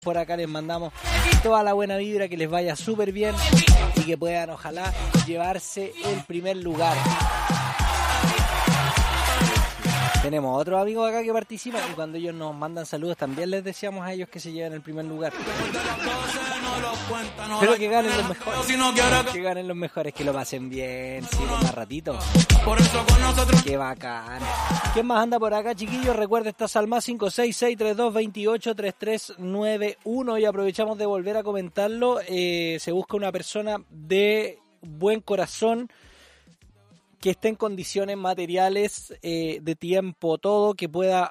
por acá les mandamos toda la buena vibra, que les vaya súper bien y que puedan ojalá llevarse el primer lugar. Tenemos otros amigos acá que participan y cuando ellos nos mandan saludos también les deseamos a ellos que se lleven el primer lugar. Pero que ganen los mejores. Que ganen los mejores, que lo pasen bien, sí, más ratito. Qué bacán. ¿Quién más anda por acá, chiquillos? Recuerda, estás al más 56632283391 y aprovechamos de volver a comentarlo. Se busca una persona de buen corazón, que esté en condiciones materiales, de tiempo, todo, que pueda